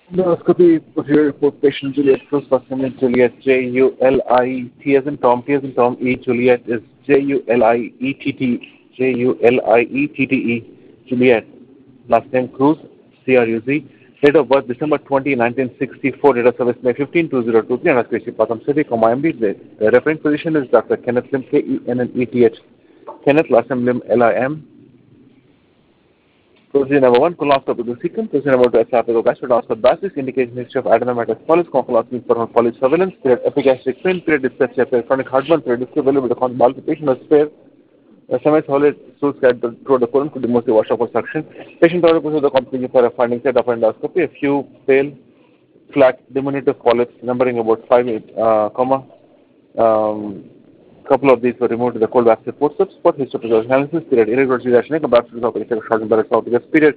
Endoscopy procedure report patient Juliet Cruz, first name is Juliet, Juliet, T as in Tom, E, Juliet is Juliett, Juliette, Juliet, last name Cruz, Cruz, date of birth December 20, 1964, date of service May 15, 2023, and Askrishi Patham City, IMD. The referring physician is Dr. Kenneth Lim, Kenneth, last name Lim, Lim. Procedure number 1, colonoscopy to cecum. Procedure number 2, esophagogastric indication history of adenomatous polyps, concomitant for polyp surveillance, period epigastric pain, period dyspepsia, period chronic heartburn, period discovery with the palpitation or spare, semi-solid stool scattered through the colon could be mostly washed up or suction. Patient order goes to the company for a finding set of endoscopy, a few pale, flat, diminutive polyps numbering about 5, 8, couple of these were removed to the cold vascular forceps for histophysiological analysis, period irregular gyration, a baptism of the short and esophagus, period.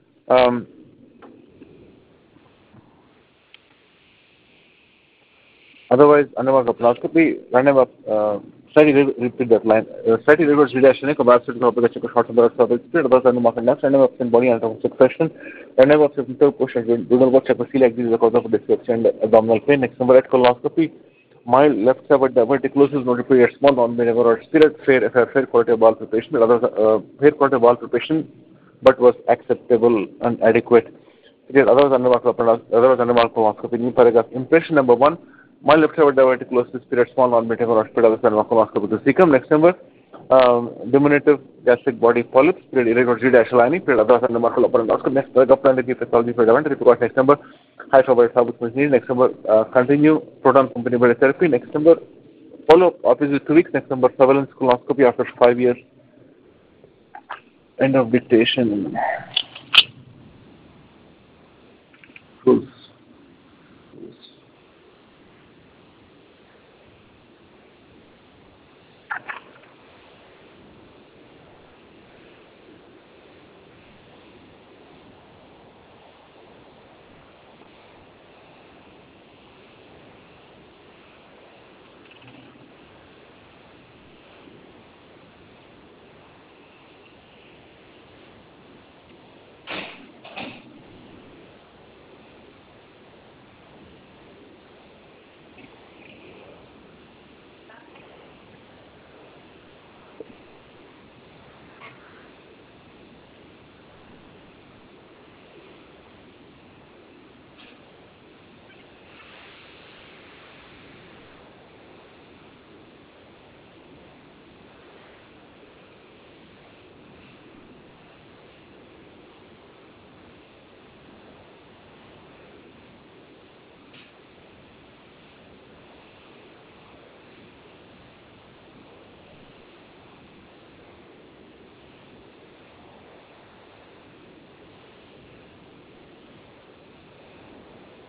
Otherwise, undermark laparoscopy, random up, slightly repeat that line, slightly reverse gyration, a baptism of the short and esophagus, period, otherwise undermark and random up in body anatomical succession, random up in third portion, do not watch a like this is the cause of dyspepsia and abdominal pain. Next number at colonoscopy. Mild left side diverticulosis noted period small non-benign or spirit fair quality of bowel preparation, fair quality of bowel preparation, but was acceptable and adequate. Otherwise undermark colonoscopy. New paragraph. Impression number 1. Mild left side diverticulosis spirit small non-benign or spirit undermark colonoscopy to cecum. Next number. Diminutive gastric body polyps, period irregular G-lining, period otherwise undermark laparoscopy. Next paragraph. Planetary pathology for event. Next number. High fiber sabut machine. Next number, continue proton pump inhibitor therapy. Next number, follow up office with 2 weeks. Next number, surveillance colonoscopy after 5 years. End of dictation. Close.